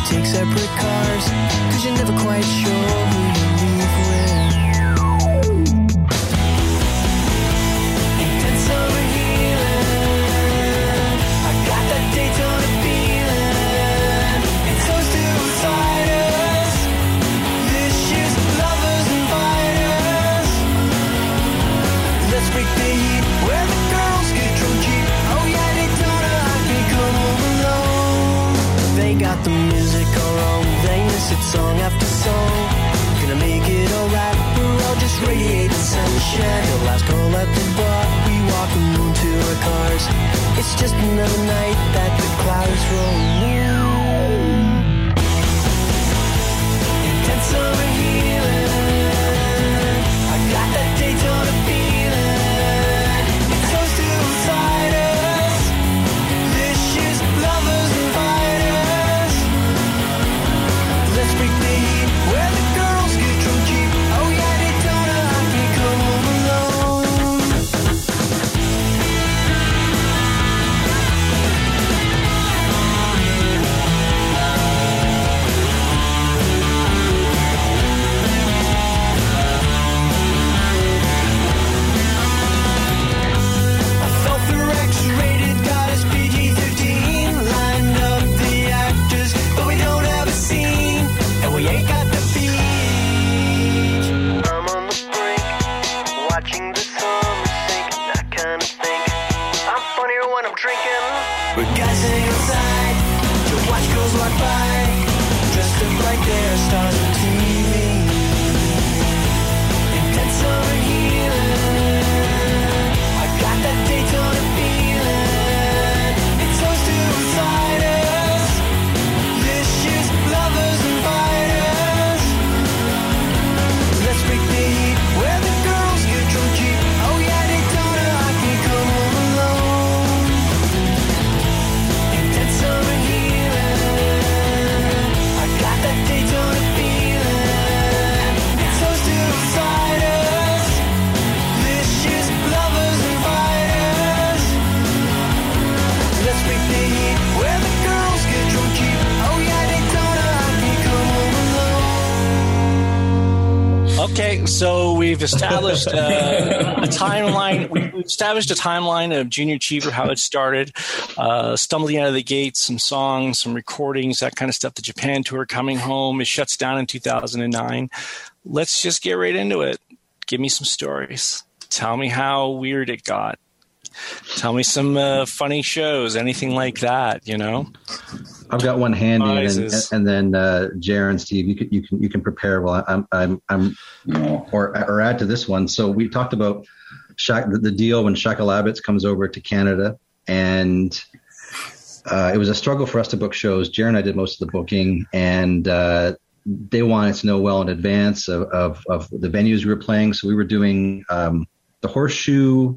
take separate cars, 'cause you're never quite sure who you leave with. Intense summer healing, I got that Daytona feeling. It's those two siders, vicious lovers and fighters. Let's break the heat where the girls get drunk cheap. Oh yeah, Daytona, I can come home alone. They got the music all wrong, they miss it song after song. Gonna make it alright, we're all just radiating sunshine. The last call at the bar, we walk alone to our cars. It's just another night that the clouds roll in. Intense summer healing, I got that Daytona feeling. It's those two siders, vicious lovers and fighters. Let's break the heat where the girls get drunk cheap. Oh yeah, Daytona, I can come home alone. I felt the X-rated, got us PG-13. Lined up the actors, but we don't have a scene, and we ain't got the beat. I'm on the brink, watching the summer sink, that kind of thing. I'm funnier when I'm drinking. We're guys sitting outside, to watch girls walk by, dressed up like they're stars on TV. Intense summer healing, I got that Daytona feeling. It's those two siders, vicious lovers and fighters. Let's break the heat where the girls get drunk cheap. Oh yeah, Daytona, I can come home alone. Intense summer healing, I got that Daytona feeling. It's those two siders, vicious lovers and fighters. Let's break the heat where the girls get drunk cheap. Oh yeah, Daytona, I can come home alone. Okay, so we've established a timeline. We've established a timeline of Junior Cheever, how it started, stumbling out of the gates, some songs, some recordings, that kind of stuff. The Japan tour, coming home. It shuts down in 2009. Let's just get right into it. Give me some stories. Tell me how weird it got. Tell me some funny shows, anything like that. You know. I've got one handy, Prizes. and then Jared, Steve, you can prepare while I'm or add to this one. So we talked about the deal when Shakalabitz comes over to Canada, and it was a struggle for us to book shows. Jared and I did most of the booking, and they wanted to know well in advance of the venues we were playing. So we were doing the Horseshoe.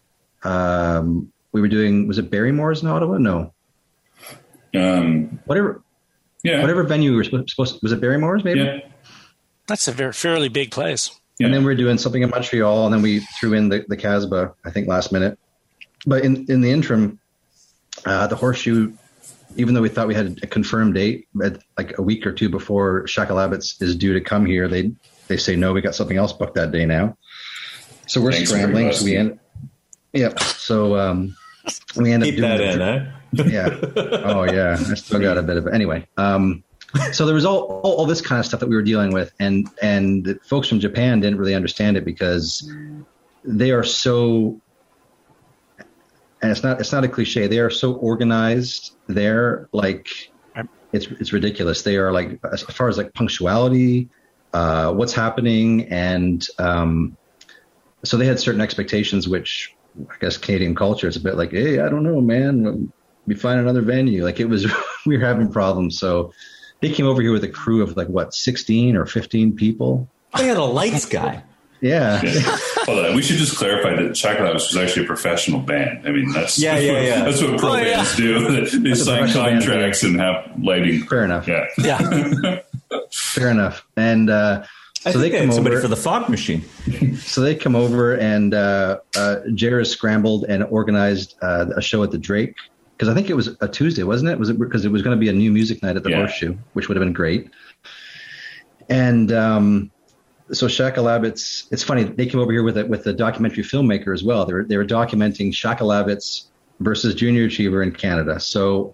We were doing, was it Barrymore's in Ottawa? No. Whatever venue we were supposed to, was it Barrymore's maybe? Yeah. That's a fairly big place. Yeah. And then we were doing something in Montreal, and then we threw in the Casbah, I think, last minute. But in the interim, the Horseshoe, even though we thought we had a confirmed date, like a week or two before Shakalabitz is due to come here, they say, no, we got something else booked that day now. So we're scrambling. So we end up Keep doing that in, eh? Yeah. Oh, yeah. I still got a bit of it. Anyway, so there was all this kind of stuff that we were dealing with, and the folks from Japan didn't really understand it because they are so, and it's not a cliche, they are so organized there, like it's ridiculous. They are like, as far as like punctuality, what's happening, and so they had certain expectations, which I guess Canadian culture is a bit like, hey, I don't know, man, we find another venue. Like it was, we were having problems. So they came over here with a crew of 16 or 15 people. They had a lights guy. Yeah. Hold on. We should just clarify that Shakalabitz was actually a professional band. I mean, that's that's what pro bands do. They sign contracts and have lighting. Fair enough. Yeah. Fair enough. And So they come somebody over for the fog machine. So they come over, and Jared scrambled and organized a show at the Drake because I think it was a Tuesday, wasn't it? Was it because it was going to be a new music night at the Horseshoe, which would have been great. And so Shakalabitz, it's funny, they came over here with a documentary filmmaker as well. They were documenting Shakalabitz versus Junior Achiever in Canada. So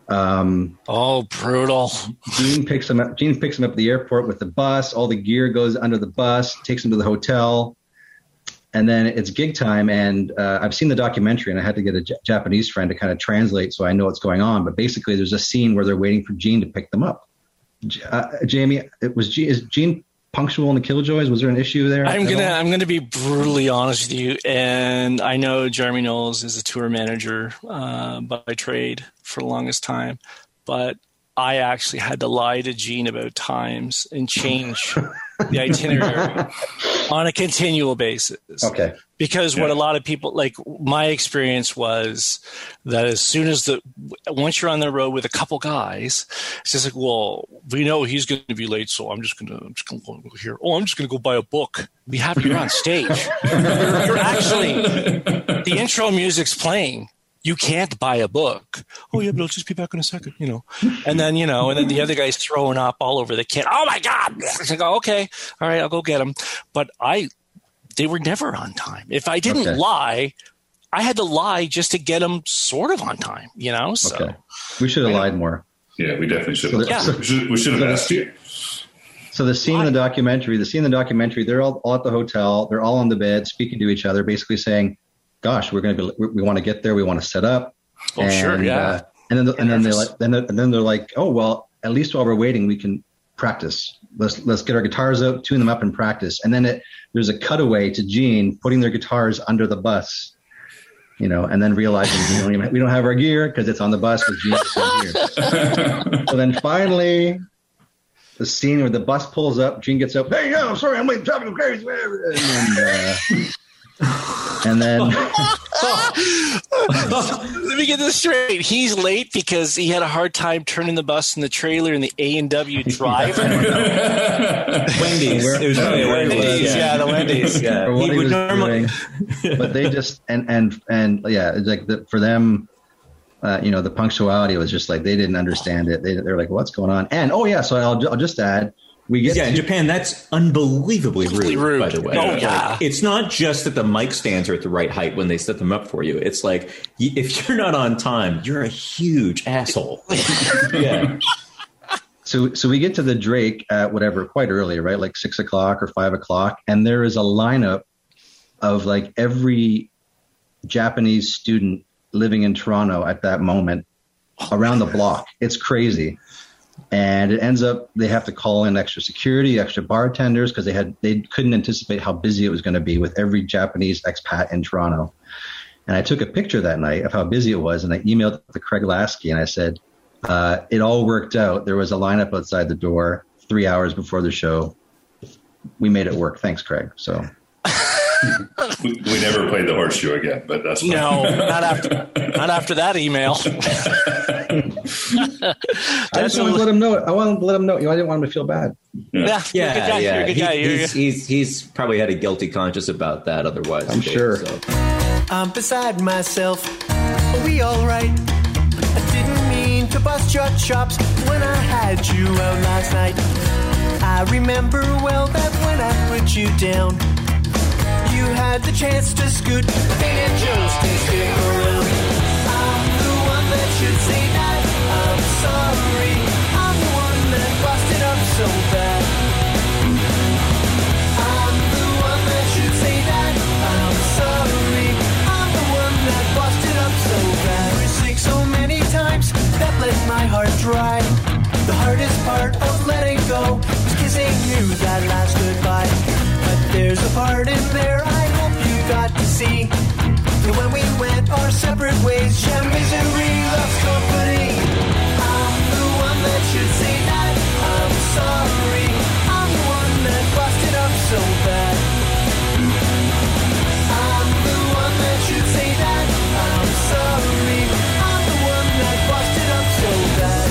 brutal. Gene picks him up at the airport with the bus. All the gear goes under the bus, takes him to the hotel. And then it's gig time, and I've seen the documentary, and I had to get a Japanese friend to kind of translate so I know what's going on. But basically, there's a scene where they're waiting for Gene to pick them up. Jamie, is Gene punctual in the Killjoys? Was there an issue there? I'm gonna be brutally honest with you, and I know Jeremy Knowles is a tour manager by trade for the longest time, but I actually had to lie to Gene about times and change the itinerary on a continual basis. Okay. Because what a lot of people, like my experience was that once you're on the road with a couple guys, it's just like, well, we know he's going to be late, so I'm just going to go here. Oh, I'm just going to go buy a book. We have you on stage. You're actually, the intro music's playing. You can't buy a book. Oh yeah, but I'll just be back in a second, And then, and then the other guy's throwing up all over the kit. Oh my God! I go, okay, all right, I'll go get them. But they were never on time. If I didn't lie, I had to lie just to get them sort of on time. So okay. We should have lied more. Yeah, we definitely should have. We should have asked you. So the scene in the documentary, they're all at the hotel. They're all on the bed, speaking to each other, basically saying, gosh, we want to get there. We want to set up. Oh, sure. Yeah. And then they're like, oh, well, at least while we're waiting, we can practice. Let's get our guitars out, tune them up and practice. And then there's a cutaway to Gene putting their guitars under the bus, and then realizing we don't have our gear because it's on the bus with Gene's gear. So then finally the scene where the bus pulls up, Gene gets up, hey, yo, sorry, I'm late, traffic, crazy, whatever. And then let me get this straight. He's late because he had a hard time turning the bus and the trailer in the A&W drive. Wendy's. It was probably Wendy's. Yeah, the Wendy's. Yeah. For what he was doing. But they just and yeah, it's like for them, the punctuality was just like they didn't understand it. They're like, what's going on? And so I'll just add. In Japan, that's unbelievably rude, by the way. Oh, yeah. It's not just that the mic stands are at the right height when they set them up for you. It's like, if you're not on time, you're a huge asshole. Yeah. So we get to the Drake at quite early, right? Like 6 o'clock or 5 o'clock. And there is a lineup of like every Japanese student living in Toronto at that moment around the block. It's crazy. And it ends up they have to call in extra security, extra bartenders because they couldn't anticipate how busy it was going to be with every Japanese expat in Toronto. And I took a picture that night of how busy it was, and I emailed it to Craig Lasky, and I said, it all worked out. There was a lineup outside the door 3 hours before the show. We made it work. Thanks, Craig. So we never played the Horseshoe again, but that's fine. No, not after that email. I just wanted to let him know. I wanted to let him know. I didn't want him to feel bad. Yeah. You're a good guy. He's probably had a guilty conscience about that. Otherwise, I'm sure. So. I'm beside myself. Are we all right? I didn't mean to bust your chops when I had you out last night. I remember well that when I put you down, you had the chance to scoot, but they didn't choose to stick around. I'm the one that should say that I'm sorry. I'm the one that busted up so bad. I'm the one that should say that I'm sorry. I'm the one that busted up so bad. I sick so many times that let my heart dry. The hardest part of letting go was kissing you that last goodbye. But there's a part in there I hope you got to see. And when we went our separate ways, yeah, misery loves company. I'm the one that should say that I'm sorry. I'm the one that busted up so bad. I'm the one that should say that I'm sorry. I'm the one that busted up so bad.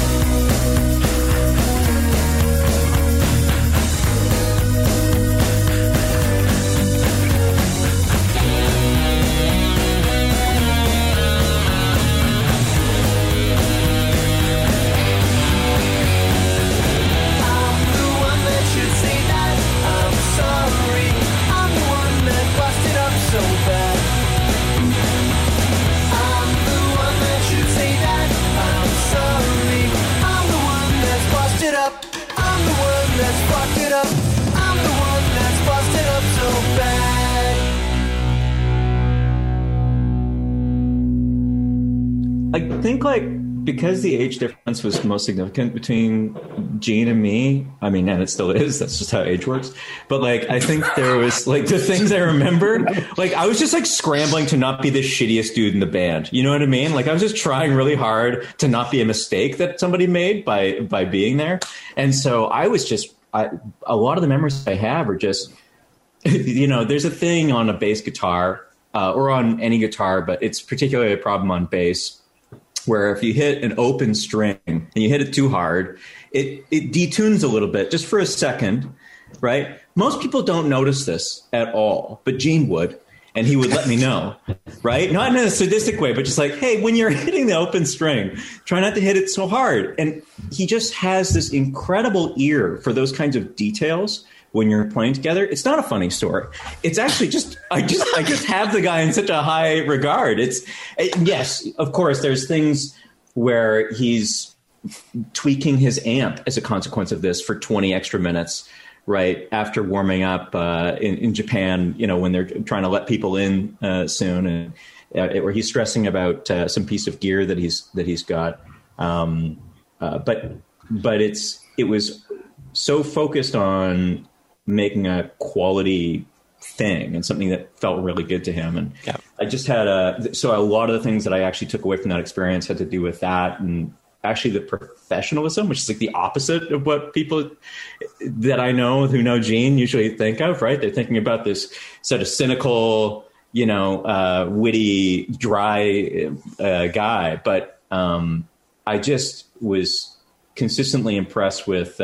I think because the age difference was most significant between Gene and me, I mean, and it still is, that's just how age works. But I think there was the things I remember, I was just scrambling to not be the shittiest dude in the band. You know what I mean? I was just trying really hard to not be a mistake that somebody made by being there. And so I was just, a lot of the memories I have are just, there's a thing on a bass guitar or on any guitar, but it's particularly a problem on bass, where if you hit an open string and you hit it too hard, it detunes a little bit just for a second, right? Most people don't notice this at all, but Gene would, and he would let me know, right? Not in a sadistic way, but just hey, when you're hitting the open string, try not to hit it so hard. And he just has this incredible ear for those kinds of details when you're playing together. It's not a funny story. It's actually just I just have the guy in such a high regard. Yes, of course, there's things where he's tweaking his amp as a consequence of this for 20 extra minutes, right after warming up in Japan. When they're trying to let people in soon, and where he's stressing about some piece of gear that he's got. But it was so focused on making a quality thing and something that felt really good to him. And I just had so a lot of the things that I actually took away from that experience had to do with that, and actually the professionalism, which is the opposite of what people that I know who know Gene usually think of, right? They're thinking about this sort of cynical, witty, dry guy. But I just was consistently impressed with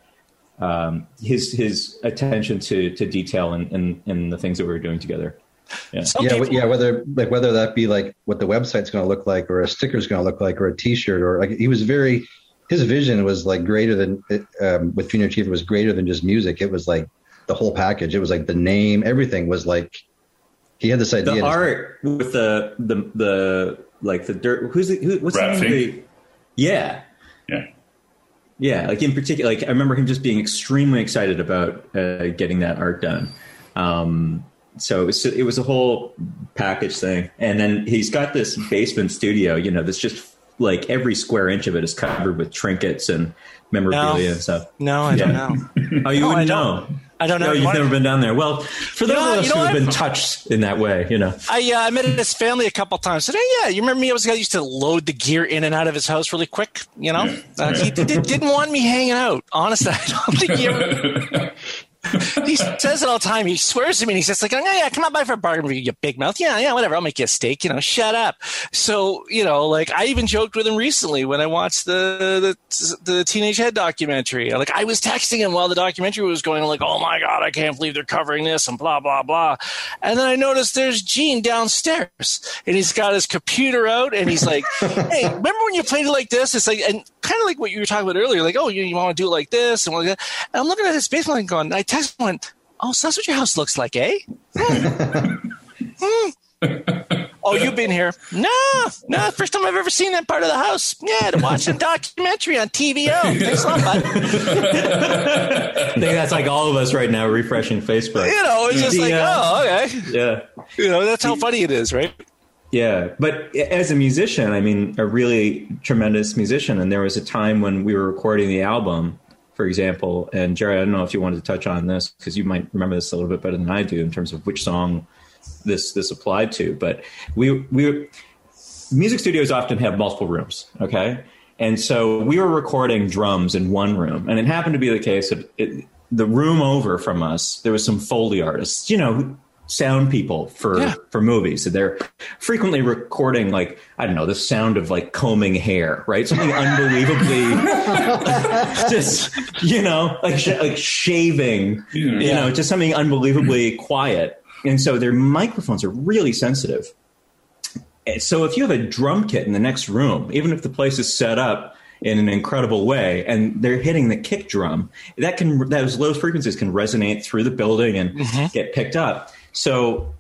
his attention to detail in the things that we were doing together. Whether that be what the website's going to look like, or a sticker's going to look like, or a T-shirt, or he was his vision was greater than with Junior Achiever was greater than just music. It was the whole package. It was the name, everything was he had this idea. The art with the dirt. What's the name? Yeah. Yeah, in particular, I remember him just being extremely excited about getting that art done. So it was a whole package thing. And then he's got this basement studio, that's just every square inch of it is covered with trinkets and memorabilia and stuff. No, I don't know. Oh, you wouldn't know? I don't know. No, you've never been down there. Well, for those of us who have been touched in that way, I met his family a couple times. Said, hey, yeah, you remember me? I was the guy who used to load the gear in and out of his house really quick. He didn't want me hanging out. Honestly, I don't think he ever. He says it all the time. He swears to me and he says oh, yeah, come on by for a bargain, you big mouth. Yeah, whatever. I'll make you a steak, shut up. So, I even joked with him recently when I watched the Teenage Head documentary. I was texting him while the documentary was going, oh my God, I can't believe they're covering this and blah, blah, blah. And then I noticed there's Gene downstairs and he's got his computer out and he's like, hey, remember when you played it like this? It's and kind of like what you were talking about earlier, oh, you want to do it like this and like that. And I'm looking at his basement and going, I text him, went, oh, so that's what your house looks like, eh? Oh, you've been here? No, first time I've ever seen that part of the house. Yeah, to watch a documentary on TVO. Thanks a lot, bud. I think that's all of us right now refreshing Facebook. It's just oh, okay. Yeah. That's how funny it is, right? Yeah, but as a musician, a really tremendous musician, and there was a time when we were recording the album, for example, and Jerry, I don't know if you wanted to touch on this because you might remember this a little bit better than I do in terms of which song this applied to, but we music studios often have multiple rooms, okay? And so we were recording drums in one room, and it happened to be the case of the room over from us, there was some Foley artists, sound people for movies. So they're frequently recording the sound of combing hair, right? Something unbelievably just, shaving, just something unbelievably quiet. And so their microphones are really sensitive. So if you have a drum kit in the next room, even if the place is set up in an incredible way and they're hitting the kick drum, those low frequencies can resonate through the building and get picked up. So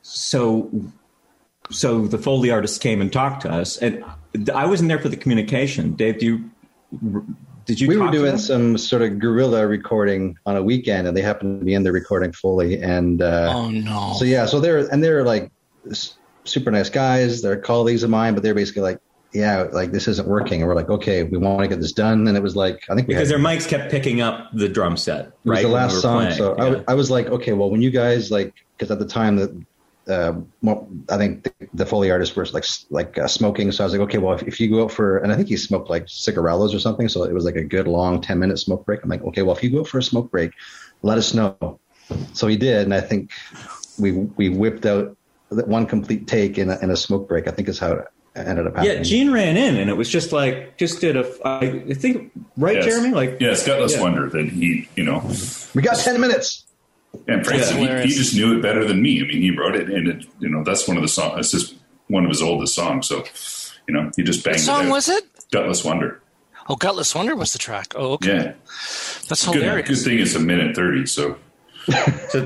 the Foley artists came and talked to us, and I wasn't there for the communication. Dave, did you? We were doing some sort of guerrilla recording on a weekend, and they happened to be in there recording Foley. And oh no! So they're super nice guys. They're colleagues of mine, but they're basically yeah, like this isn't working. And we're like, okay, we want to get this done. And it was like, I think because their mics kept picking up the drum set. It was right? the last song. Playing. So yeah. I was like, okay, well, when you guys because at the time that I think the Foley artists were like smoking. So I was like, okay, well, if you go out and I think he smoked like cigarillos or something. So it was like a good long 10-minute smoke break. I'm like, okay, well, if you go out for a smoke break, let us know. So he did. And I think we whipped out one complete take in a smoke break, I think is how it ended up happening. Yeah, Gene ran in and it was just like, I think, right, yes. Jeremy? Like, yeah, it's got less wonder that he, we got 10 minutes. And frankly, he just knew it better than me. I mean, he wrote it, and it, that's one of the songs. It's just one of his oldest songs. So, he just banged it out. What song was it? Gutless Wonder. Oh, Gutless Wonder was the track. Oh, okay. Yeah. That's hilarious. Good thing it's 1:30, so. But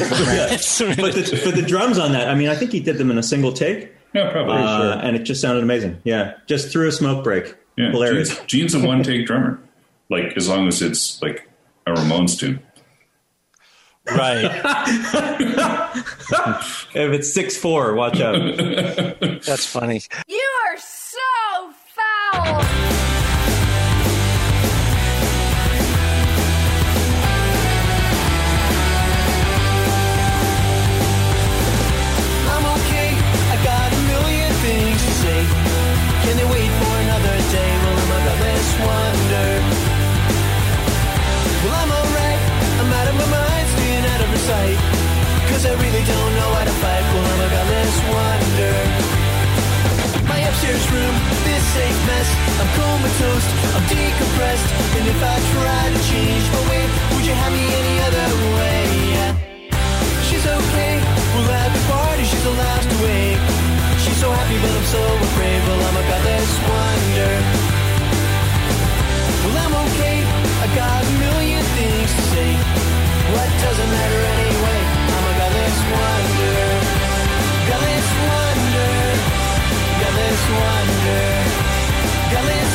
the drums on that, I mean, I think he did them in a single take. Yeah, probably. Sure. And it just sounded amazing. Yeah. Just through a smoke break. Yeah. Hilarious. Gene's a one-take drummer. Like, as long as it's like a Ramones tune. Right. If it's 6/4, watch out. That's funny. You are so foul. I'm okay, I got a million things to say. Can they wait for another day? Well, I'm a gutless wonder. Well, I'm alright, I'm out of my mind, staying out of her sight. Cause I really don't know how to fight. Well, I'm a gutless wonder. My upstairs room, this safe mess. I'm comatose, I'm decompressed. And if I try to change my way, would you have me any other way? Yeah. She's okay, we're at the party, she's the last away. She's so happy, but I'm so afraid. Well, I'm a gutless wonder. Well, I'm okay, I got a million things to say. What doesn't matter anyway? I'm a gutless wonder. Gutless wonder. Gutless wonder. Gutless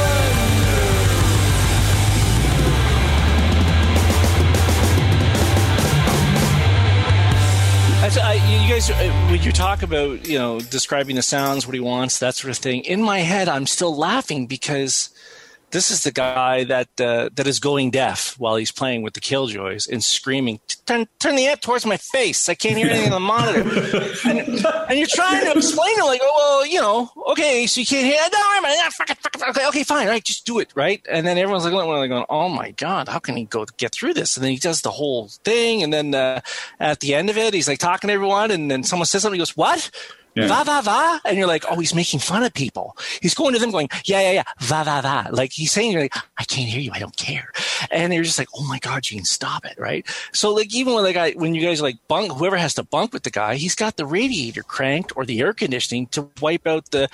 wonder. You guys, when you talk about, describing the sounds, what he wants, that sort of thing, in my head, I'm still laughing because this is the guy that is going deaf while he's playing with the Killjoys and screaming, turn the amp towards my face. I can't hear anything on the monitor. And you're trying to explain it like, okay, so you can't hear it. Don't worry about it. Okay, fine. Right, just do it, right? And then everyone's going, oh my God, how can he get through this? And then he does the whole thing. And then at the end of it, he's like talking to everyone. And then someone says something. He goes, what? Yeah. Va, va, va. And you're like, oh, he's making fun of people. He's going to them going, yeah. Va, va, va. Like he's saying, you're like, I can't hear you. I don't care. And you're just like, oh my God, Gene, stop it. Right. So like, even when you guys like bunk, whoever has to bunk with the guy, he's got the radiator cranked or the air conditioning to wipe out the.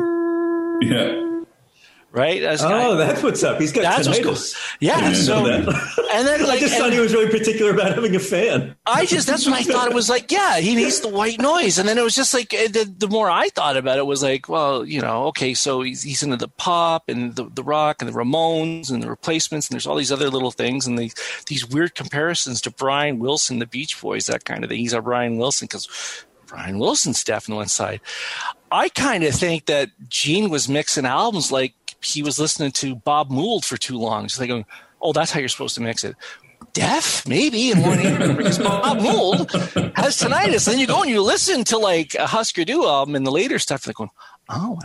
Yeah. Right? That's what's up. He's got tinnitus. Cool. Yeah. So, and then I just thought he was really particular about having a fan. That's what I thought it was like. Yeah, he hates the white noise. And then it was just like, the more I thought about it was like, well, okay, so he's into the pop and the rock and the Ramones and the Replacements. And there's all these other little things and these weird comparisons to Brian Wilson, the Beach Boys, that kind of thing. He's a Brian Wilson because Brian Wilson's deaf on one side. I kind of think that Gene was mixing albums like he was listening to Bob Mould for too long. So they go, oh, that's how you're supposed to mix it. Deaf, maybe, in one ear, because Bob Mould has tinnitus. And then you go and you listen to like a Husker Du album and the later stuff, like going, oh,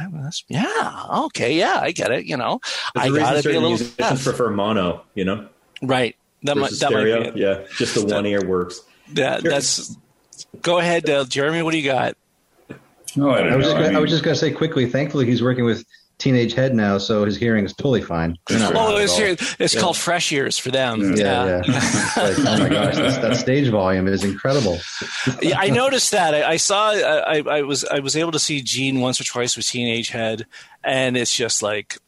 okay, yeah, I get it. I got to be a little deaf. Prefer mono, right? That stereo, might be yeah, just the one ear works. That's. Go ahead, Jeremy. What do you got? No, I don't know. I was just going to say quickly. Thankfully, he's working with Teenage Head now, so his hearing is totally fine. It's called Fresh Ears for them. Yeah. Like, oh my gosh, that stage volume is incredible. Yeah, I noticed that. I saw. I was able to see Gene once or twice with Teenage Head, and it's just like,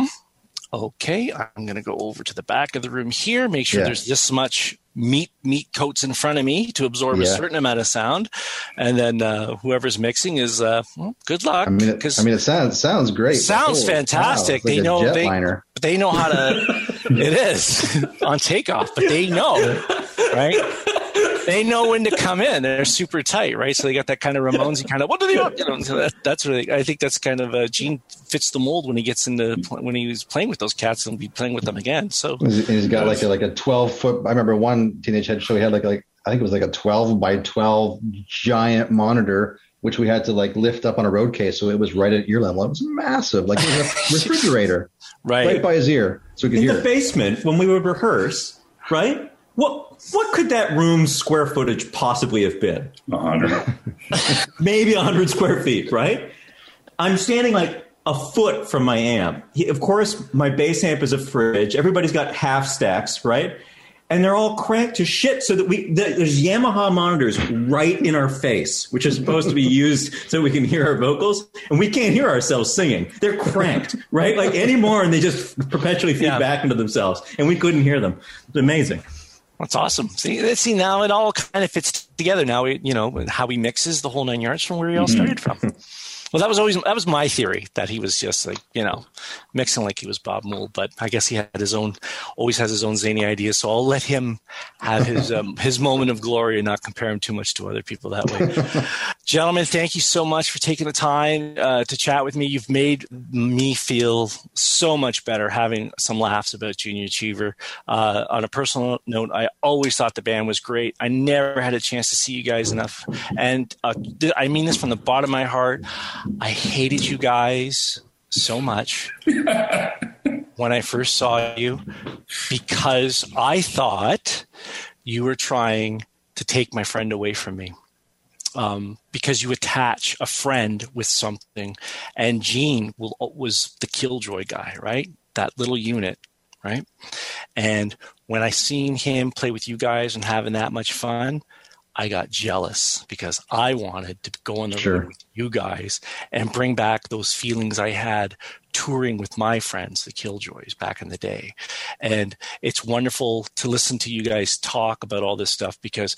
okay, I'm going to go over to the back of the room here, make sure there's this much meat coats in front of me to absorb a certain amount of sound, and then whoever's mixing is good luck. I mean, it sounds great. Sounds fantastic. Wow, they know how to. It is on takeoff, but they know, right? they know when to come in. They're super tight, right? So they got that kind of Ramones kind of, what do they want? You know, so that's really, I think that's kind of, Gene fits the mold when he gets into, when he was playing with those cats and will be playing with them again. So he's got like a 12-foot, I remember one Teenage Head show, he had like I think it was like a 12 by 12 giant monitor, which we had to like lift up on a road case. So it was right at ear level. It was massive. Like it was a refrigerator right by his ear. So we could hear it. In the basement when we would rehearse, right? What could that room's square footage possibly have been? 100. Maybe 100 square feet, right? I'm standing like a foot from my amp. Of course, my bass amp is a fridge. Everybody's got half stacks, right? And they're all cranked to shit so that there's Yamaha monitors right in our face, which is supposed to be used so we can hear our vocals. And we can't hear ourselves singing. They're cranked, right? Like anymore, and they just perpetually feed back into themselves. And we couldn't hear them. It's amazing. That's awesome. See, now it all kind of fits together. Now, how he mixes the whole 9 yards from where he all started from. Well, that was my theory, that he was just like, mixing like he was Bob Mould, but I guess he had always has his own zany ideas. So I'll let him have his moment of glory and not compare him too much to other people that way. Gentlemen, thank you so much for taking the time to chat with me. You've made me feel so much better having some laughs about Junior Achiever. On a personal note, I always thought the band was great. I never had a chance to see you guys enough. And I mean this from the bottom of my heart. I hated you guys so much when I first saw you because I thought you were trying to take my friend away from me. Because you attach a friend with something, and Gene was the Killjoy guy, right? That little unit, right? And when I seen him play with you guys and having that much fun, I got jealous because I wanted to go on the road with you guys and bring back those feelings I had touring with my friends, the Killjoys, back in the day. And it's wonderful to listen to you guys talk about all this stuff because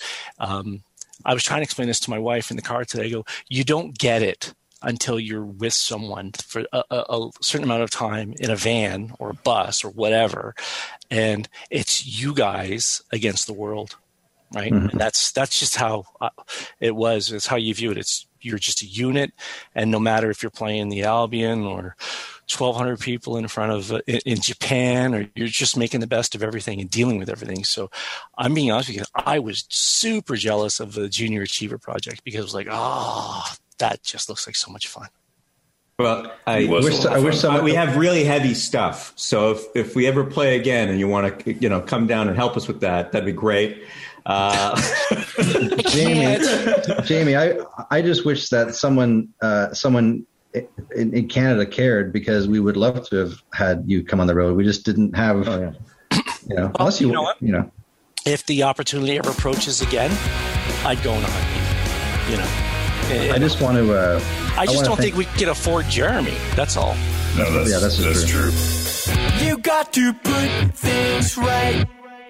I was trying to explain this to my wife in the car today. I go, you don't get it until you're with someone for a certain amount of time in a van or a bus or whatever. And it's you guys against the world. Right. Mm-hmm. And that's just how it was. It's how you view it. You're just a unit. And no matter if you're playing the Albion or 1,200 people in front of in Japan, or you're just making the best of everything and dealing with everything. So I'm being honest with you. I was super jealous of the Junior Achiever project because it was like, that just looks like so much fun. Well, I wish we have really heavy stuff. So if we ever play again and you want to, come down and help us with that, that'd be great. Jamie, I just wish that someone in Canada cared, because we would love to have had you come on the road. We just didn't have, unless you know. If the opportunity ever approaches again, I'd go in a heartbeat. I just want to. I just don't think we can afford Jeremy. That's all. No, that's true. You got to put things right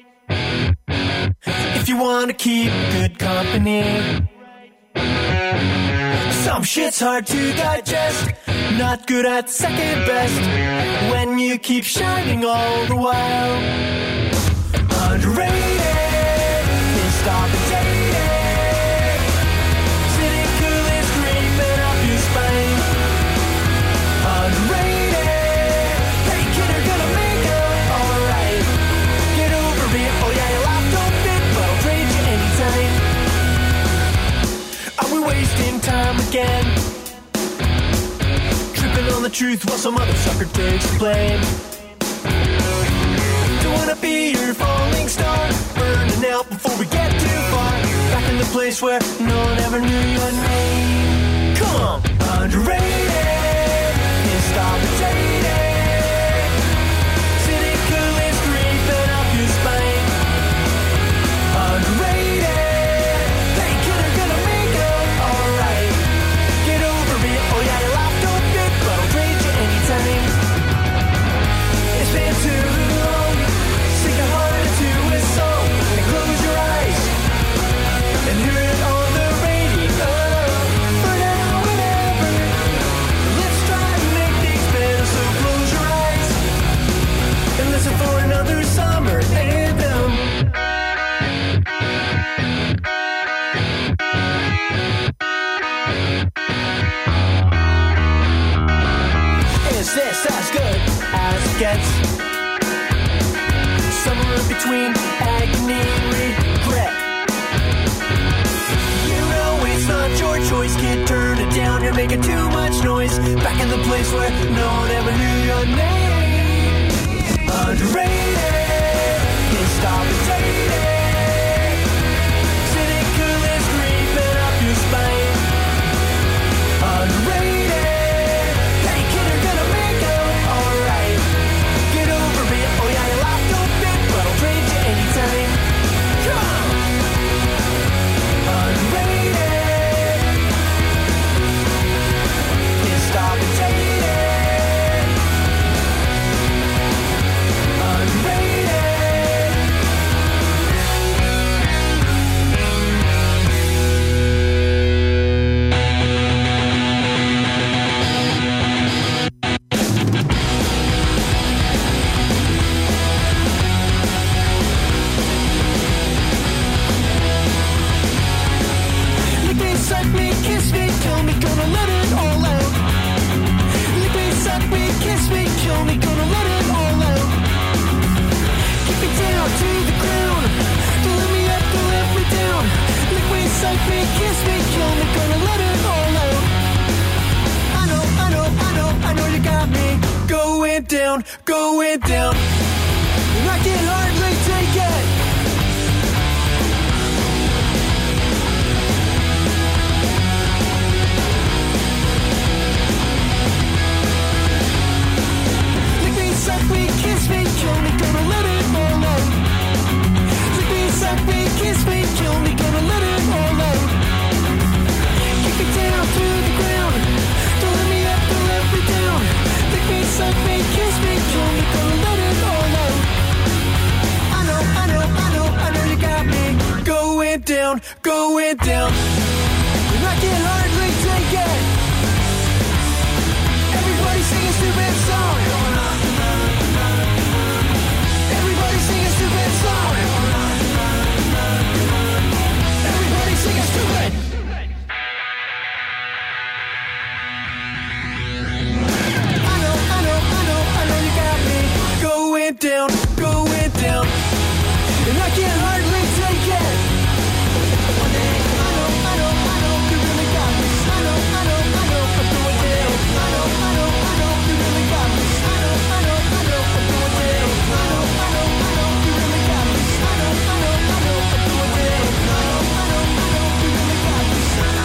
if you want to keep good company. Some shit's hard to digest, not good at second best, when you keep shining all the while. Underrated, can't stop and date it. Sitting cool is creeping up your spine. Underrated, hey kid, you're gonna make it alright. Get over it, oh yeah, your life don't fit, but I'll trade you anytime. Are we wasting time again? Tripping on the truth while some other sucker takes the blame. Don't wanna be your falling star, burning out before we get too far. Back in the place where no one ever knew your name. Come on, underrated, can't stop and date it. Sitting cool is creeping up your spine. Underrated, hey kid, you're gonna make it alright. Get over it, oh yeah, your life don't fit, but I'll trade you anytime. It's been too long, sink your heart into a song and close your eyes and hear it on the radio. For now and ever, between agony and regret. You know it's not your choice, kid, turn it down, you're making too much noise. Back in the place where no one ever knew your name. Underrated, can't stop and take it. Cynical is creeping up your spine. Underrated, hey kid, you're gonna make it alright. Get over it, oh yeah, you locked up it, but I'll trade you anytime. Come on! Underrated, can't stop and take it. Suck me, kiss me, kill me, gonna let it all out. Lick me, suck me, kiss me, kill me, gonna let it all out. Kick me down to the ground, don't let me up, don't let me down. Lick me, suck me, kiss me, kill me, gonna let it all out. I know you got me going down, going down. And I can hardly take it. Suck me, kiss me, kill me, gonna let it all out. Lick me, suck me, kiss me, kill me, gonna let it all out. Kick me down to the ground, don't let me up, don't let me down. Lick me, suck me, kiss me, kill me, gonna let it all out. I know you got me going down, going down. And I can hardly take it. Everybody sing a stupid song. Everybody sing a stupid song. Everybody sing a stupid. I know you got me going down, going down. And I can hardly take it. I know, you really got me. I know, I'm going down. I know, you really got me. I know, I'm going down. I know, you really got me. I know, I'm going down. I know, you really got me.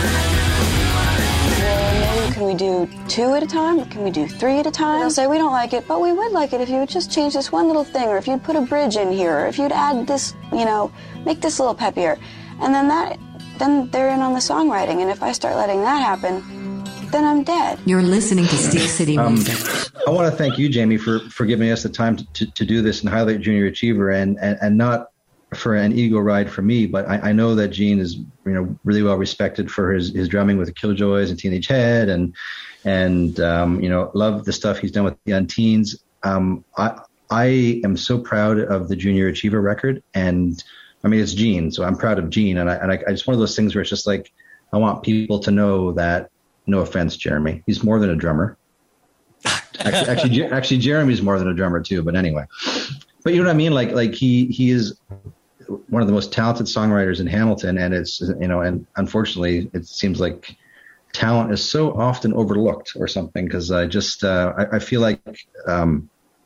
Well, maybe can we do 2 at a time? Can we do 3 at a time? They'll say, we don't like it, but we would like it if you would just change this one little thing, or if you'd put a bridge in here, or if you'd add this, make this a little peppier. And then they're in on the songwriting, and if I start letting that happen, then I'm dead. You're listening to Steel City Music. I want to thank you, Jamie, for giving us the time to do this and highlight Junior Achiever, and not for an ego ride for me, but I know that Gene is really well respected for his drumming with the Killjoys and Teenage Head, and love the stuff he's done with the Unteens. I am so proud of the Junior Achiever record, and I mean it's Gene, so I'm proud of Gene, and I it's one of those things where it's just like I want people to know that. No offense, Jeremy, he's more than a drummer. Actually, Jeremy's more than a drummer too. But anyway, but you know what I mean? Like he is one of the most talented songwriters in Hamilton, and it's and unfortunately, it seems like talent is so often overlooked or something. Because I feel like I'm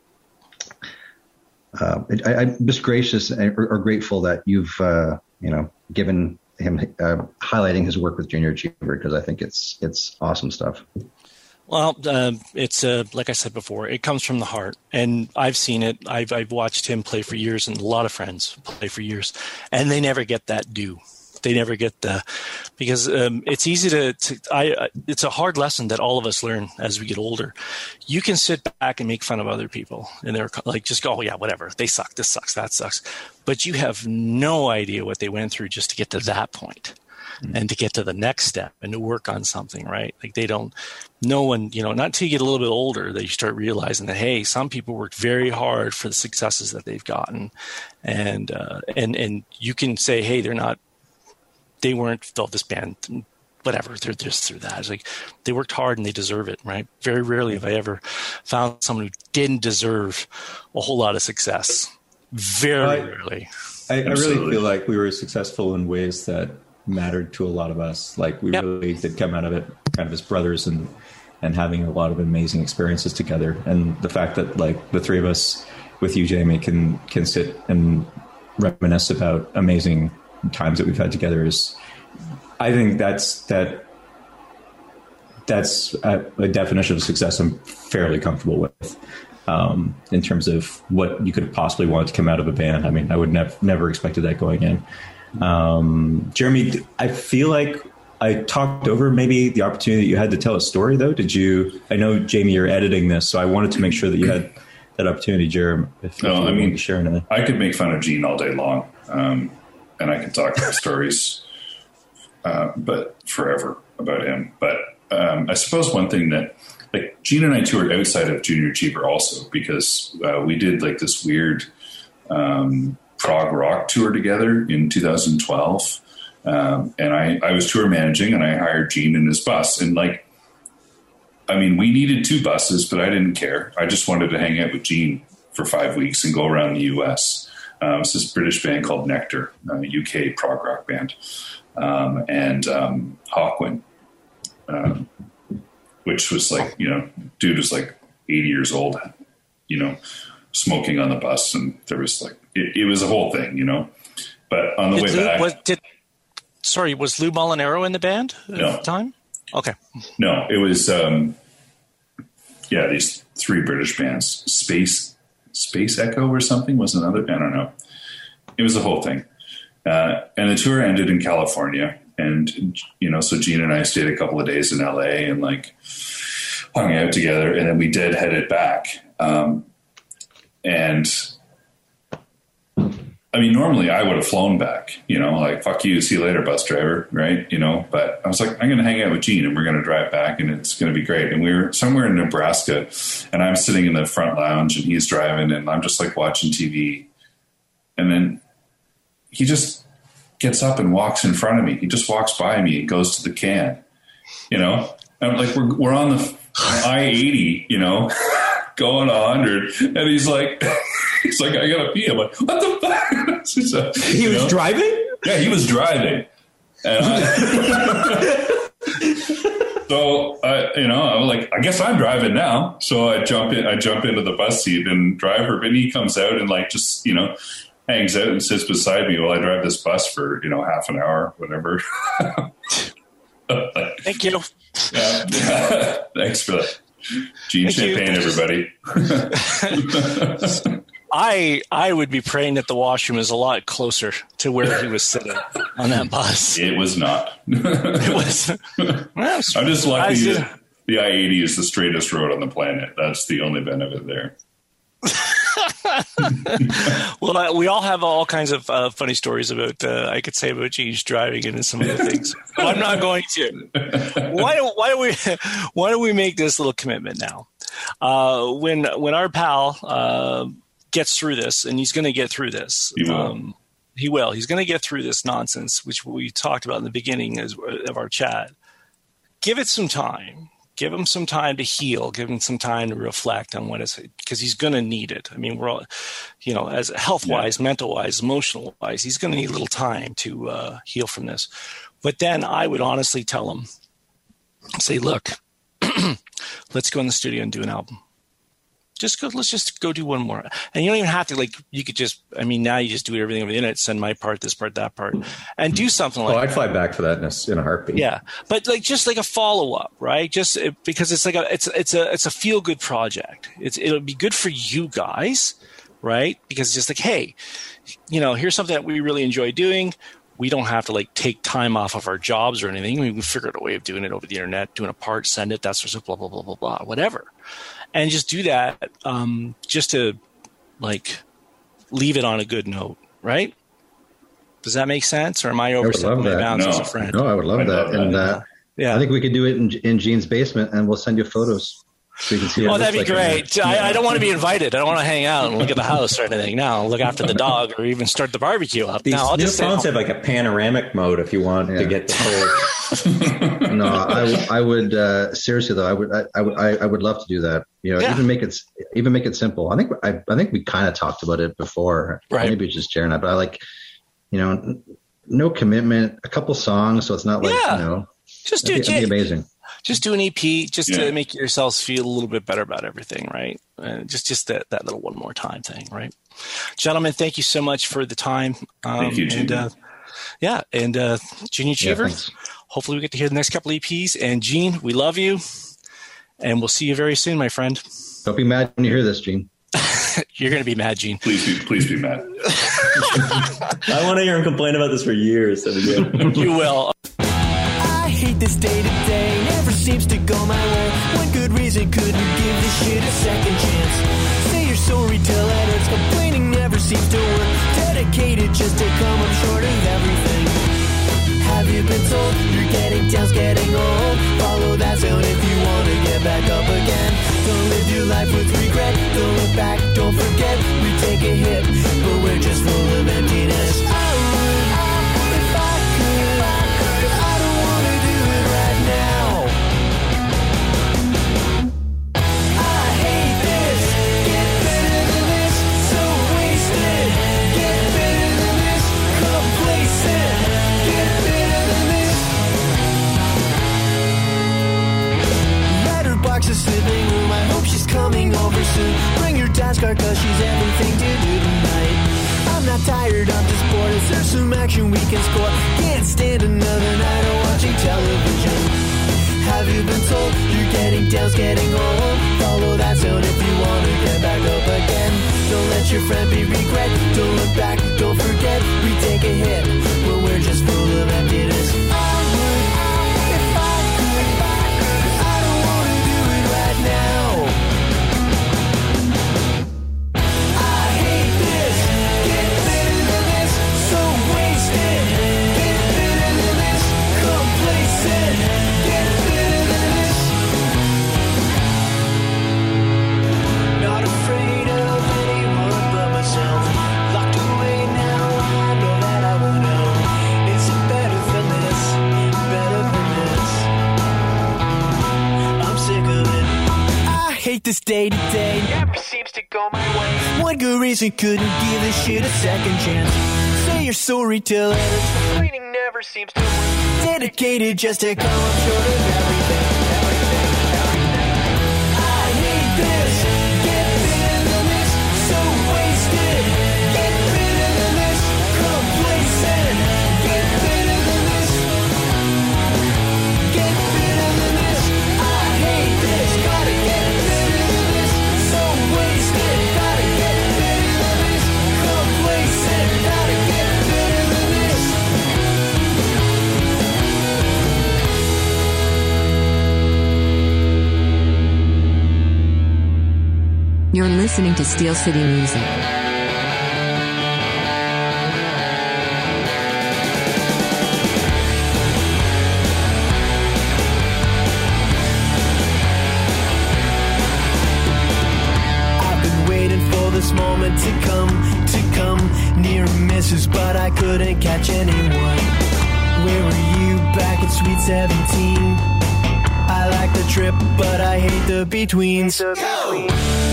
just gracious or grateful that you've given him highlighting his work with Junior Achiever, because I think it's awesome stuff. Well, it's like I said before, it comes from the heart, and I've seen it. I've watched him play for years, and a lot of friends play for years, and they never get that due. They never get because it's easy it's a hard lesson that all of us learn as we get older. You can sit back and make fun of other people, and they're like, just go, oh yeah, whatever. They suck. This sucks. That sucks. But you have no idea what they went through just to get to that point. And to get to the next step and to work on something, right? Like no one, not until you get a little bit older that you start realizing that, hey, some people worked very hard for the successes that they've gotten. And you can say, hey, they weren't, this band, whatever, they're just through that. It's like they worked hard and they deserve it, right? Very rarely have I ever found someone who didn't deserve a whole lot of success. Very rarely. I really feel like we were successful in ways that mattered to a lot of us. Like we really did come out of it kind of as brothers and having a lot of amazing experiences together. And the fact that like the three of us with you, Jamie, can sit and reminisce about amazing times that we've had together is, I think that's a definition of success I'm fairly comfortable with. In terms of what you could have possibly wanted to come out of a band. I mean, I would never expected that going in. Jeremy, I feel like I talked over maybe the opportunity that you had to tell a story, though. Did you? I know, Jamie, you're editing this, so I wanted to make sure that you had that opportunity, Jeremy. To share anything. I could make fun of Gene all day long, and I could talk stories, but forever about him. But I suppose one thing that, like, Gene and I toured outside of Junior Achiever also, because we did like this weird prog rock tour together in 2012. And I was tour managing, and I hired Gene in his bus. And like, I mean, we needed 2 buses, but I didn't care. I just wanted to hang out with Gene for 5 weeks and go around the US. It's this British band called Nectar, a UK prog rock band, and Hawkwind, which was like, dude was like 80 years old, smoking on the bus. And there was like, it was a whole thing, but on the way back. Was Lou Molinaro in the band at the time? Okay. No, it was, these 3 British bands. Space Echo or something was another, I don't know. It was a whole thing. And the tour ended in California. And, so Gene and I stayed a couple of days in LA and like hung out together. And then we headed back. And I mean, normally I would have flown back, like, fuck you, see you later, bus driver, right? But I was like, I'm going to hang out with Gene and we're going to drive back and it's going to be great. And we were somewhere in Nebraska and I'm sitting in the front lounge and he's driving and I'm just like watching TV. And then he just gets up and walks in front of me. He just walks by me and goes to the can, and I'm like, we're on the I-80, going 100. And he's like, I gotta pee. I'm like, what the fuck? He was driving? Yeah, he was driving. And so I'm like, I guess I'm driving now. So I jump into the bus seat and drive her. And he comes out and like, just, hangs out and sits beside me while I drive this bus for, half an hour, whatever. Thank you. Yeah. Thanks for that. Gene Champagne, everybody. I would be praying that the washroom is a lot closer to where he was sitting on that bus. It was not. It was. I'm just lucky that the I-80 is the straightest road on the planet. That's the only benefit there. Well, we all have all kinds of funny stories about I could say about Gene's driving and some other things. But I'm not going to. Why don't we make this little commitment now? When our pal gets through this, and he's going to get through this. He will. He's going to get through this nonsense, which we talked about in the beginning of our chat. Give it some time. Give him some time to heal. Give him some time to reflect on what is, because he's going to need it. I mean, we're all, as health-wise, mental-wise, emotional-wise, he's going to need a little time to heal from this. But then I would honestly tell him, say, look, let's go in the studio and do an album. Let's just go do one more. And you don't even have to, you could just, now you just do everything over the internet, send my part, this part, that part, and do something like that. I'd fly back for that in a heartbeat. Yeah. But just like a follow-up, right? Just because it's like it's a feel-good project. It'll be good for you guys, right? Because it's just like, hey, here's something that we really enjoy doing. We don't have to take time off of our jobs or anything. We figured a way of doing it over the internet, doing a part, send it, that sort of blah, blah, blah, blah, blah, whatever. And just do that just to leave it on a good note, right? Does that make sense? Or am I overstepping my bounds as a friend? No, I would love that. And I think we could do it in Gene's basement, and we'll send you photos. So you can see that'd be great. I don't want to be invited. I don't want to hang out and look at the house or anything. No, look after the dog or even start the barbecue up. These new phones have a panoramic mode if you want to get the whole. No, I would seriously though. I would love to do that. Yeah. even make it simple. I think we kind of talked about it before. Right. Maybe it's just Jared and I, but I like, no commitment, a couple songs, so it's not like just do it'd be amazing. Just do an EP just to make yourselves feel a little bit better about everything, right? Just that little one more time thing, right? Gentlemen, thank you so much for the time. Thank you, Gene. And Junior Cheever, hopefully we get to hear the next couple EPs. And Gene, we love you, and we'll see you very soon, my friend. Don't be mad when you hear this, Gene. You're going to be mad, Gene. Please be mad. I want to hear him complain about this for years. You will. I hate this day to day, never seems to go my way. One good reason couldn't give this shit a second chance. Say you're sorry till it hurts, complaining never seems to work. Dedicated just to come up short of everything. Have you been told you're getting down's getting old? Follow that zone if you want to get back up again. Don't live your life with regret, don't look back, don't forget. We take a hit, but we're just full of emptiness. I would, if I could, but I don't want to do it right now. I hate this, get better than this, so wasted. Get better than this, complacent. Get better than this. Letterbox is living room, I hope she's coming over soon. Bring your dance card cause she's everything to do tonight. I'm not tired, I'm just bored. Is there some action we can score? Can't stand another night of watching television. Have you been told you're getting down's getting old? Follow that zone if you want to get back up again. Don't let your friend be regret. Don't look back, don't forget. We take a hit, but we're just full of emptiness. I would, if I could, but I don't want to do it right now. I hate this, get better than this, so wasted. Get better than this, complacent. Get better than this. Not afraid of anyone but myself. Locked away now, I know that I will know. Is it better than this? Better than this? I'm sick of it. I hate this day to day, never seems to go my way. One good reason couldn't give this shit a second chance. Say you're sorry till it hurts, complaining never seems to work. Dedicated just to come up short of everything. I hate this, get better than this, so wasted. Get better than this, complacent. Get better than this. Get better than this. I hate this, gotta get better than this, so wasted. Gotta get better than this, complacent. Gotta get better than this. You're listening to Steel City Music. I've been waiting for this moment to come near misses, but I couldn't catch anyone. Where were you back at Sweet 17? I like the trip, but I hate the betweens. Go!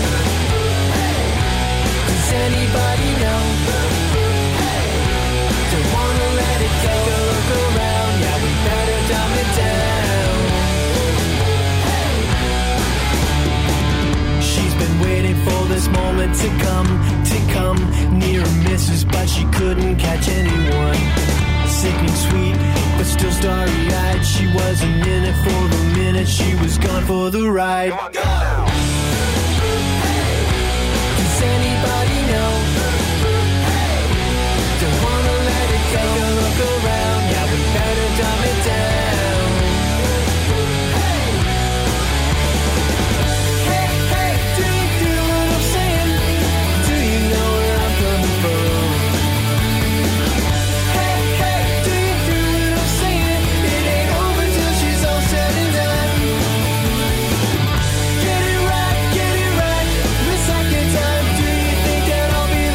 Does anybody know? Don't wanna let it go. Take a look around, yeah, we better dumb it down. She's been waiting for this moment to come near misses, but she couldn't catch anyone. Sickening sweet, but still starry-eyed. She wasn't in it for the minute, she was gone for the ride. Does anybody know? Don't wanna let it go. Take a look around, yeah, we better dumb it down. Hey, hey, do you know what I'm saying? Do you know where I'm coming from? Hey, hey, do you know what I'm saying? It ain't over till she's all said and done. Get it right, the second time. Do you think that I'll be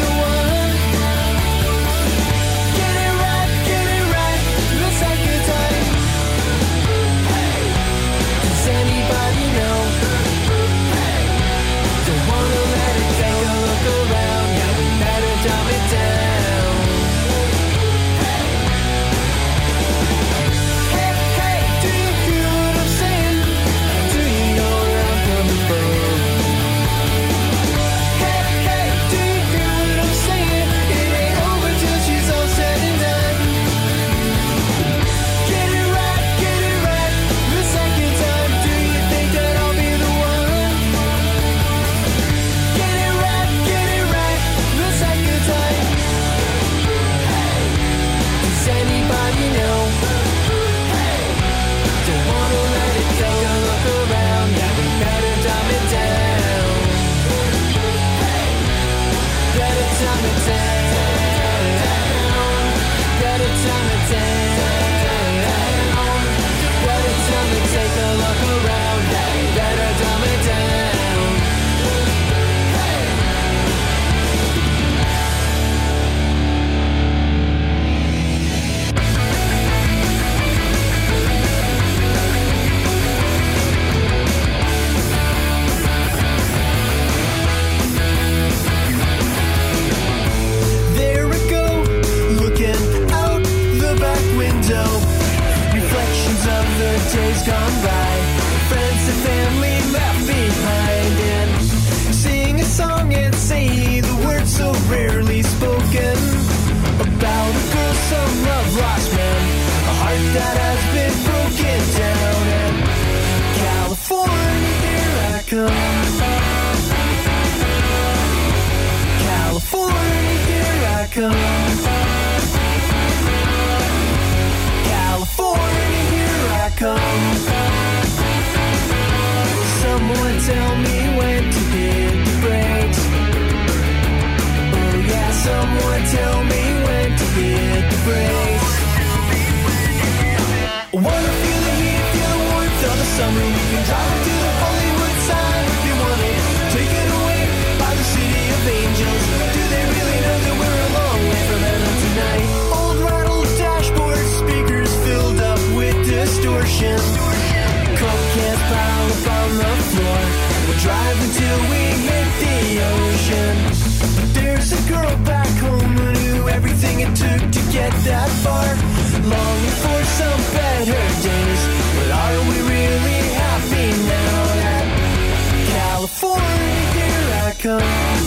days gone by, friends and family left behind, and sing a song and say the words so rarely spoken about a girl some love lost, man, a heart that has been broken down. And California, here I come. California, here I come. California, here I come. Someone tell me when to hit the brakes. Oh yeah, someone tell me when to hit the brakes. Wanna feel the heat, feel the warmth of the summer. We can drive to the Hollywood sign if you want it. Take it away by the city of angels. Do they really know that we're a long way from heaven tonight? Old rattled dashboard speakers filled up with distortion. Coke cans pile up on the floor. We'll drive until we hit the ocean. But there's a girl back home who knew everything it took to get that far. Longing for some better days, but are we really happy now? That California, here I come.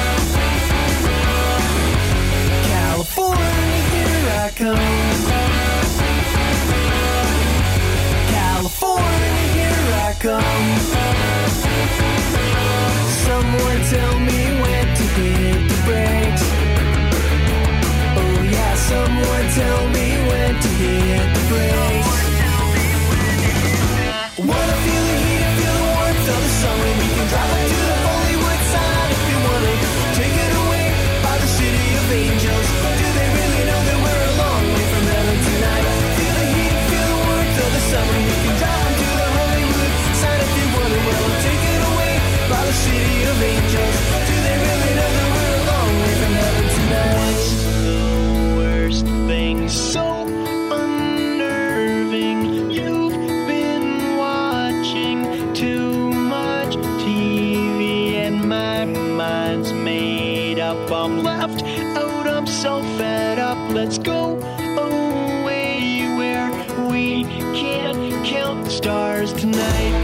California, here I come. California, here I come. Someone tell me when to hit the brakes. Oh yeah, someone tell me when to hit the brakes. Wanna feel the heat, feel the warmth of the summer. We can drive to the Hollywood sign if you wanna. Take it away by the city of angels. Do they really know that we're a long way from heaven tonight? Feel the heat, feel the warmth of the summer. We can drive to the Hollywood sign if you wanna. Well, take it away by the city of angels. Do they really know that we're a long way from heaven tonight? Worst thing so unnerving. You've been watching too much TV and my mind's made up. I'm left out, I'm so fed up. Let's go away where we can't count the stars tonight.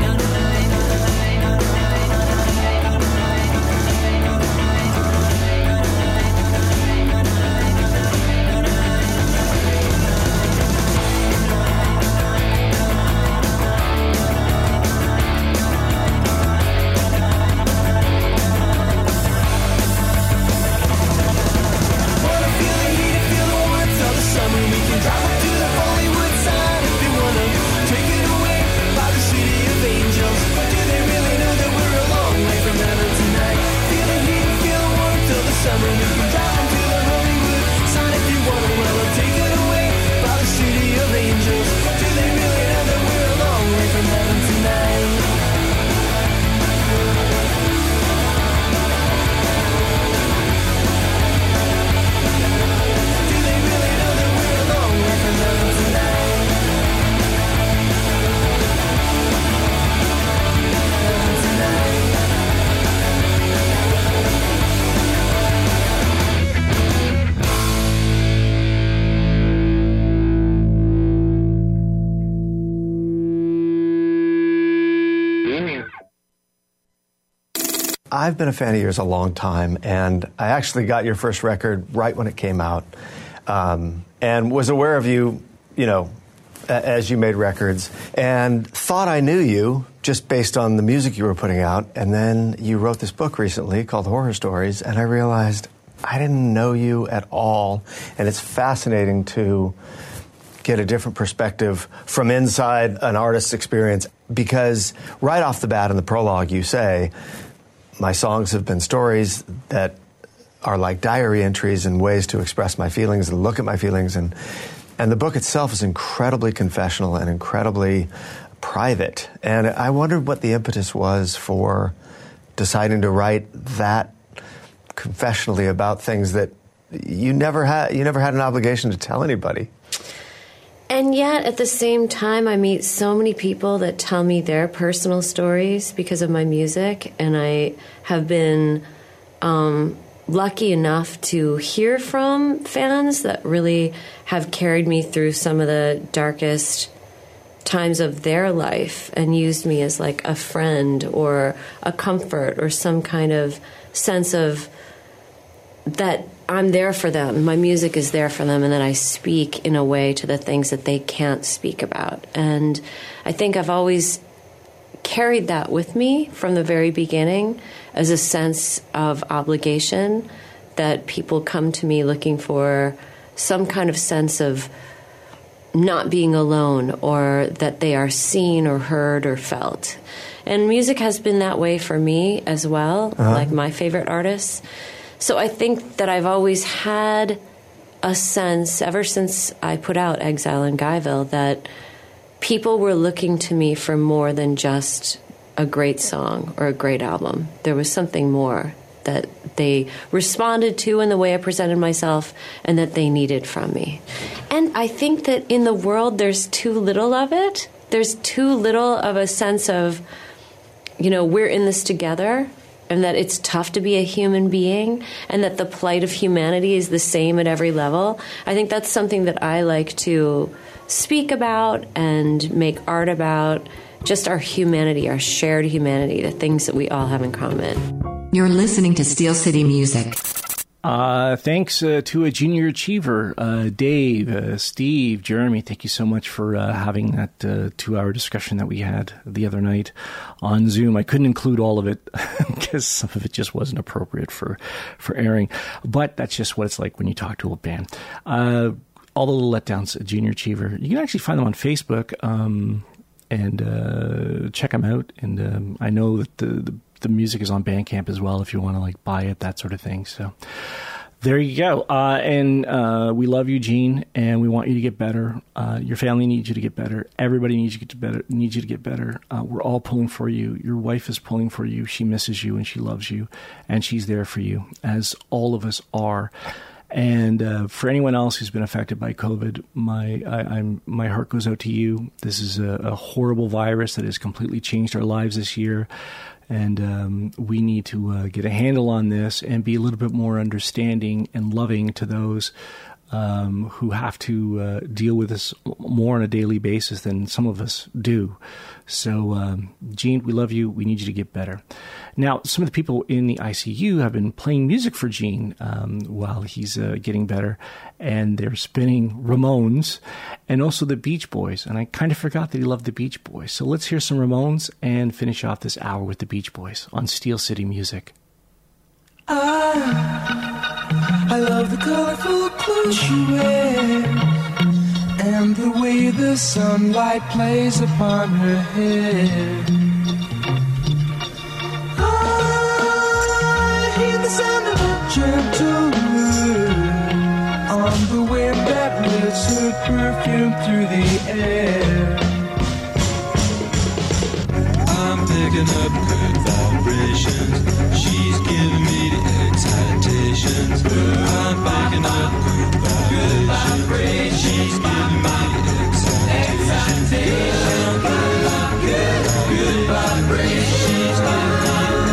I've been a fan of yours a long time, and I actually got your first record right when it came out, and was aware of you, as you made records, and thought I knew you just based on the music you were putting out. And then you wrote this book recently called Horror Stories, and I realized I didn't know you at all, and it's fascinating to get a different perspective from inside an artist's experience, because right off the bat in the prologue you say, my songs have been stories that are like diary entries and ways to express my feelings and look at my feelings. And the book itself is incredibly confessional and incredibly private. And I wondered what the impetus was for deciding to write that confessionally about things that you never had an obligation to tell anybody. And yet, at the same time, I meet so many people that tell me their personal stories because of my music, and I have been lucky enough to hear from fans that really have carried me through some of the darkest times of their life and used me as like a friend or a comfort or some kind of sense of that I'm there for them. My music is there for them, and that I speak in a way to the things that they can't speak about. And I think I've always carried that with me from the very beginning as a sense of obligation, that people come to me looking for some kind of sense of not being alone, or that they are seen or heard or felt. And music has been that way for me as well, like my favorite artists. So I think that I've always had a sense, ever since I put out Exile in Guyville, that people were looking to me for more than just a great song or a great album. There was something more that they responded to in the way I presented myself and that they needed from me. And I think that in the world there's too little of it. There's too little of a sense of, you know, we're in this together, and that it's tough to be a human being, and that the plight of humanity is the same at every level. I think that's something that I like to speak about and make art about, just our humanity, our shared humanity, the things that we all have in common. You're listening to Steel City Music. Thanks to a junior achiever, Dave, Steve, Jeremy. Thank you so much for having that 2-hour discussion that we had the other night on Zoom. I couldn't include all of it because some of it just wasn't appropriate for airing. But that's just what it's like when you talk to a band. All the little letdowns, junior achiever. You can actually find them on Facebook and check them out. And I know that the music is on Bandcamp as well if you want to like buy it, that sort of thing. So there you go. And we love you, Gene, and we want you to get better. Your family needs you to get better. Everybody needs you to get better. We're all pulling for you. Your wife is pulling for you. She misses you and she loves you, and she's there for you, as all of us are. And for anyone else who's been affected by COVID, my heart goes out to you. This is a horrible virus that has completely changed our lives this year. And we need to get a handle on this and be a little bit more understanding and loving to those who have to deal with this more on a daily basis than some of us do. So, Gene, we love you. We need you to get better. Now, some of the people in the ICU have been playing music for Gene while he's getting better, and they're spinning Ramones and also the Beach Boys. And I kind of forgot that he loved the Beach Boys. So let's hear some Ramones and finish off this hour with the Beach Boys on Steel City Music. I love the colorful clothes she wears and the way the sunlight plays upon her hair. I hear the sound of a gentle word on the wind that lifts her perfume through the air. I'm picking up good vibrations. She's giving me the excitations. I'm picking up good vibrations. She's giving me the excitations. Good vibrations. She's giving me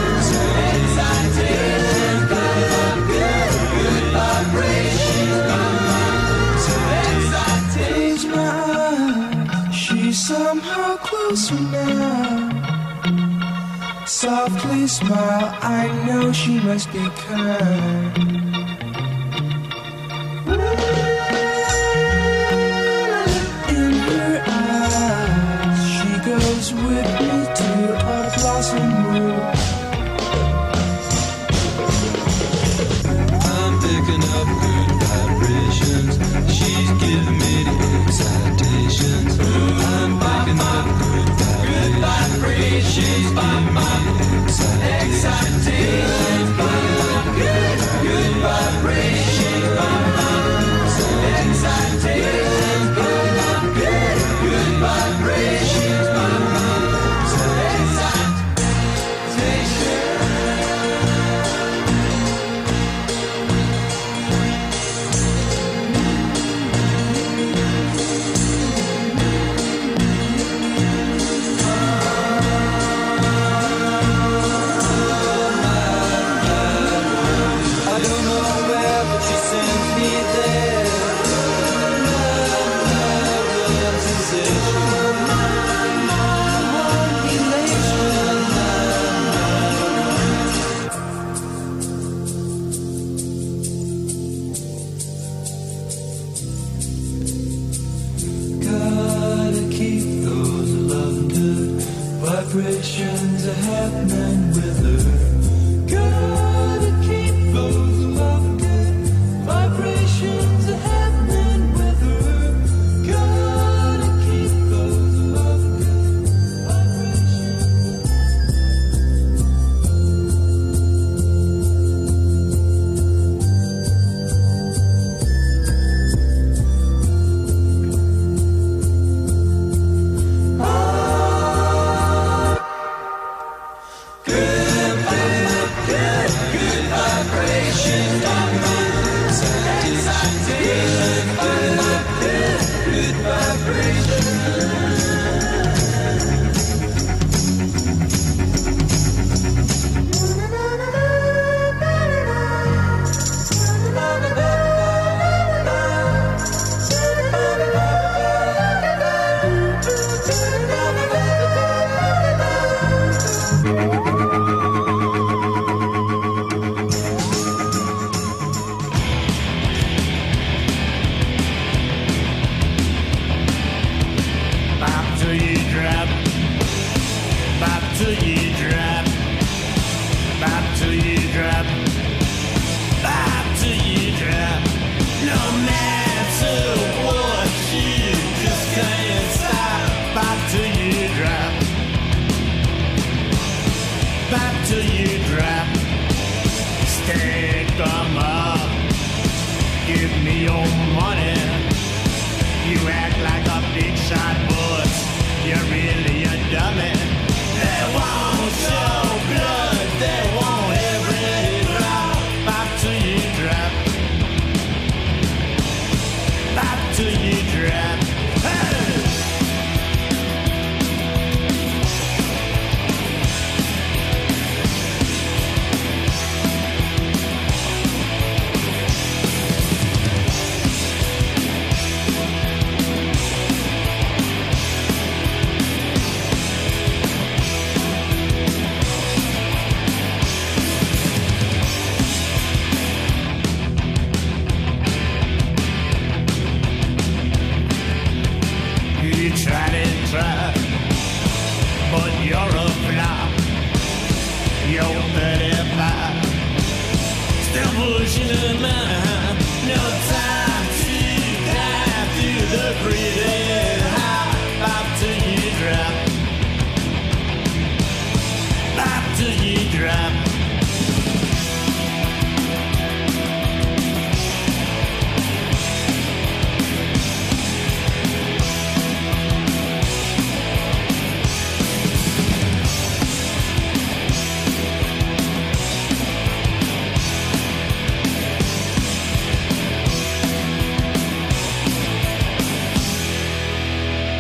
the excitations. Good vibrations. Close my eyes. She's somehow closer now. Softly smile, I know she must be kind. In her eyes, she goes with me to a blossom room. I'm picking up good vibrations. She's giving me the excitations. I'm picking up good vibrations. She's giving me the excitations. Good matter what, you just can't stop. Back till you drop. Back till you drop. Stick 'em up. Give me your money. You act like a big shot, but you're really a dummy. They want your blood, they want every drop. Back till you drop. Back till you drop. Hey! You tried and tried, but you're a flop. You're 35, still pushing a line. No time to dive through the breathing high. Back till you drop. Back till you drop.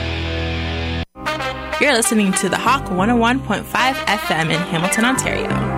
You're listening to the Hawk 101.5 FM in Hamilton, Ontario.